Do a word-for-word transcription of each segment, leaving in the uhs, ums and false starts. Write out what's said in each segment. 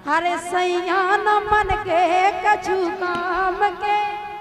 अरे सैया न मन के कछु काम के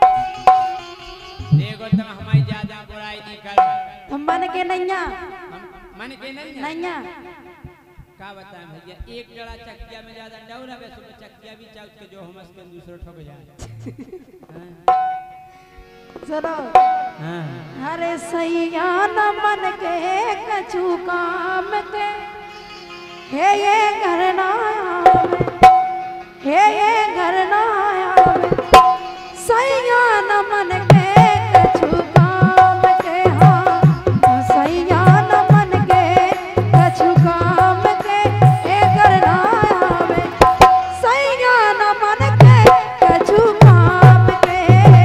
देखो तुम हमारी ज्यादा बुराई नहीं करो। तुम मन के नैया मन के नहीं नैया का बताएं भैया, एक जड़ा चक्किया में ज्यादा डौरा वैसे तो चक्किया भी चाउच के जो हमस के दूसरो ठोक जाए। सुनो हां अरे सैया न मन के कछु काम के हे ये घर ना आवे हे ये घर ना आवे सैया न मन के कछु काम के हाँ सैया न मन के कछु काम के हे घर ना आवे सैया न मन के कछु काम के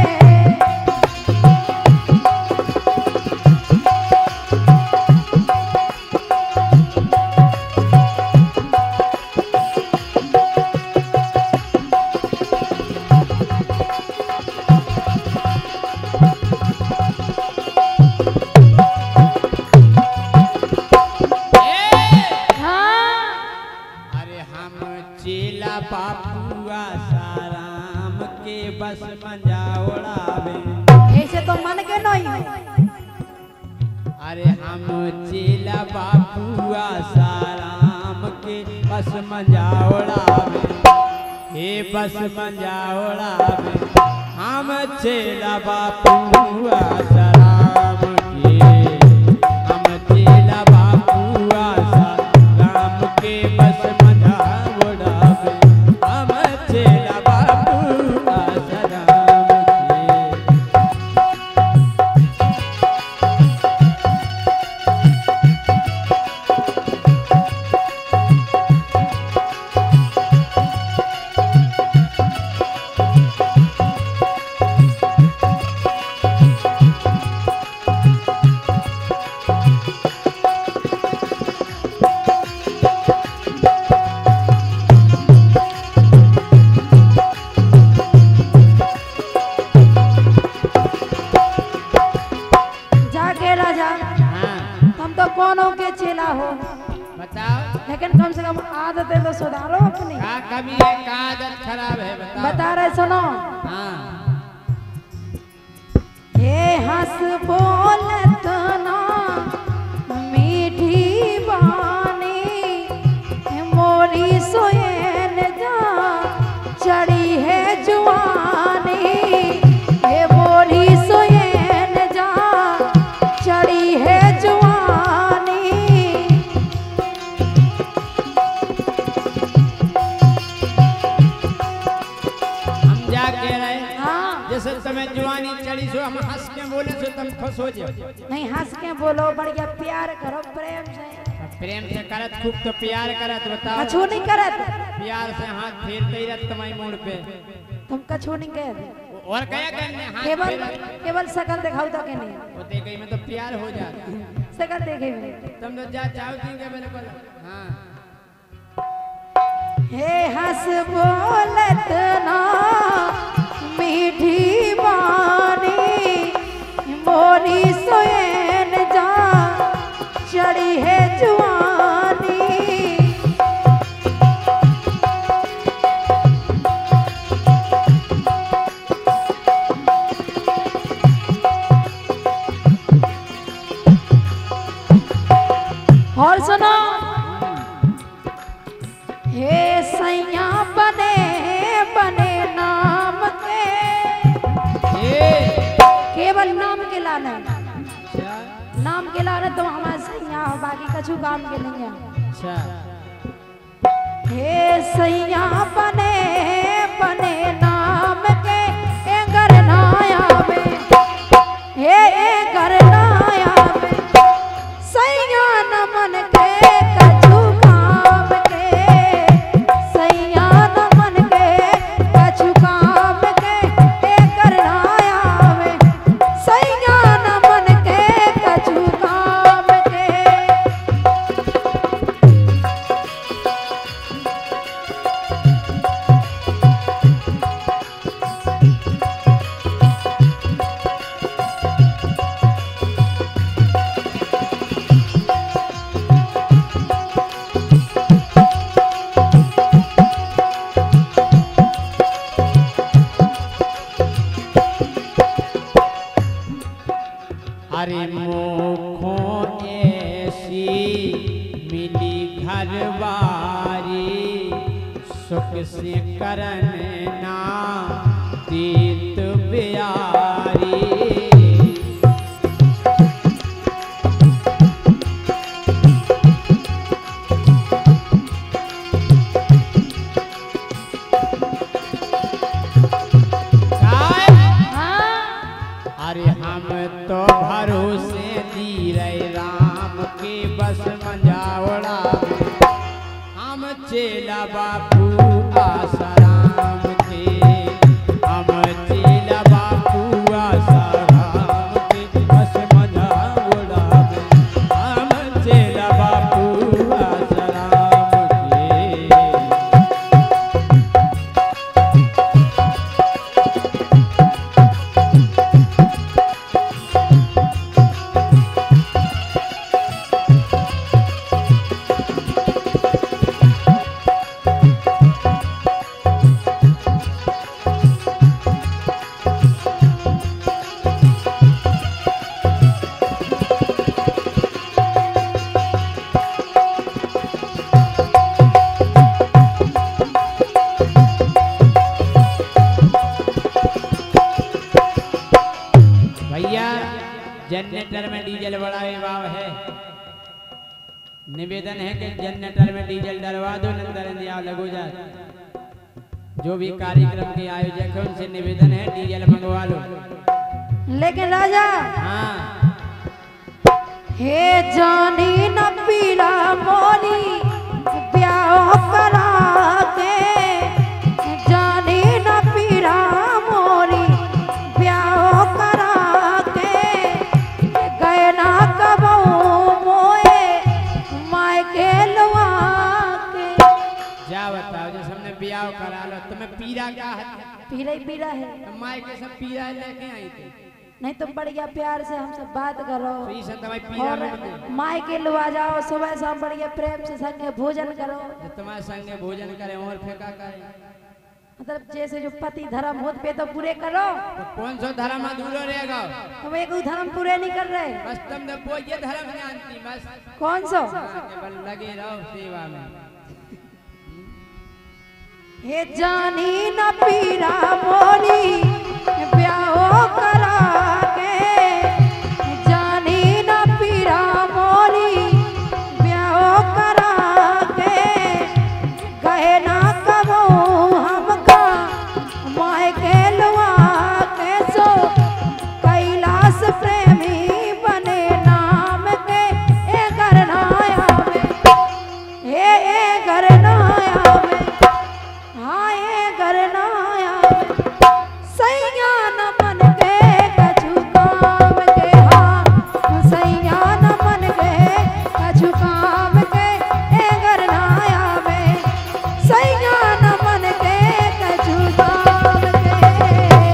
बापुआ साराम के बस मंजा उड़ावे ऐसे तो मन के नहीं है। अरे हम चेला बापुआ साराम के बस मंजा उड़ावे हे बस मंजा उड़ावे हम चेला बापुआ साराम के हम चेला बापुआ साराम के बस मंजा उड़ावे हम चेला बापुआ साराम के। जाके राजा हाँ तुम तो कौनों के चेला हो बताओ लेकिन कम से कम आदतें तो सुधारो अपनी। क्या कमी है, क्या आदत खराब है बताओ। बता रहे सुनो हाँ हे हंस बोलत ना मीठी बानी मोरी सोयन जा चढ़ी है जुआनी हे मोरी सोयन जा चढ़ी है जुआनी। हम जा के रहे हाँ जैसे तुम्हें जवानी चढ़ी सो हम हंस के बोले सो तुम खुश हो जाओ। नहीं हंस के बोलो बढ़िया प्यार करो प्रेम से। प्रेम से करत खूब तो प्यार करत बताओ। कछू नहीं करत प्यार से हाथ फेरते ही रहत तुम्हारी मुड़ पे। तुम कछू नहीं कहते और क्या करने हाथ केवल फेरत केवल शकल दिखाओ तो के नहीं वो देखई में तो प्यार हो जाता। शकल देखे भी तुम तो जा चाहो देंगे बिल्कुल। हाँ हे हंस बोलत ना मीठी बानी मोरी सोयन जा चढ़ी है जुआनी। और सुनो हे सैया बने बने नाम के ये केवल नाम के लाना अच्छा नाम के लाना तो हमारे सैया हो बाकी कछु काम के नहीं है। अच्छा हे सैया बने बने नाम के ए घर ना आवे हे ए घर ना आवे सैया न मन के कछु काम के सैया न मन के कछु काम के ए घर ना आवे सैया न मन के कछु काम के। सुख से करने ना तीत बियारी। अरे हम तो भरोसे दी रहे राम के बस मंजावड़ा, हम चेला बापू आसाराम के, हम चेला बापू आसाराम के बस मंजावड़ा, हम चेला बापू आसाराम के। जनरेटर में डीजल बड़ा विभाव है, निवेदन है कि जनरेटर में डीजल डलवा दो, नंदर लगो जा। जो भी कार्यक्रम के आयोजक है उनसे निवेदन है डीजल मंगवा लो। लेकिन राजा हाँ हे जानी न पीला मोरी ब्याह करा के, जानी न पीला मोरी ब्याह करा के, गए ना कबो मोए माय के लवा के। जा बताओ जो हमने ब्याह करा लो, तुम्हें पीरा क्या है? पीला ही पीला है, तो माय के सब पीरा लेके आई थी। नहीं तुम बढ़िया प्यार से हमसे बात करो तो ये सब तुम्हारी पीरा और में माई के लुआ जाओ, सुबह शाम बढ़िया प्रेम से संगे भोजन करो। जो तुम्हारे संगे भोजन करे और फेंका करे, मतलब जैसे जो पति धर्म होते पे तो पूरे करो। तो कौन सा धर्म अधूरा रहेगा? तुम एक धर्म पूरे नहीं कर रहे। बस तुम तो वो ये धर्म जानती बस। कौन सा? केवल लगे रहो सेवा में। हे जानी न पीरा मोरी ब्याह करा के, जानी न पीरा मोरी ब्याह करा के, गए ना कबो हमका माय के लुआ के, सो कैलाश प्रेमी बने नाम के ए गरनाया में, हे ए गरनाया में, हाँ ए गरनाया में, सैया न मन के कछु काम के, हाँ सैया न मन के कछु काम के ए गरनाया में, सैया न मन के कछु काम के।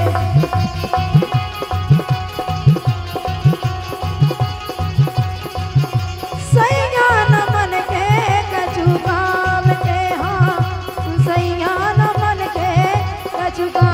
सैया न मन के कछु काम के, हाँ सैया न मन के कछु काम